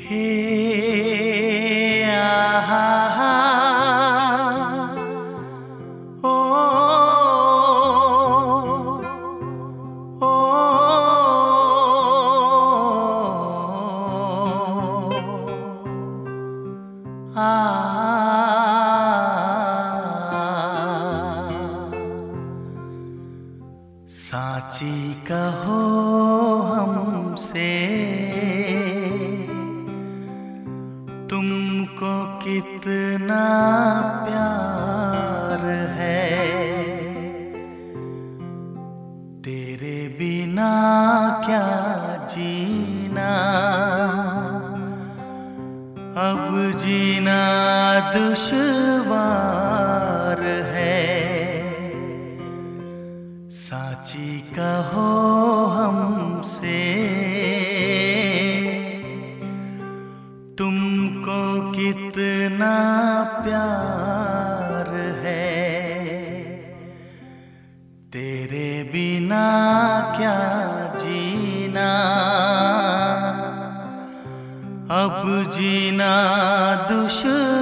हे आहा ओ ओ आ साची कहो हमसे तुमको कितना प्यार है, तेरे बिना क्या जीना, अब जीना दुश्वार है। साची कहो हमसे तुमको कितना प्यार है, तेरे बिना क्या जीना, अब जीना दुश्वार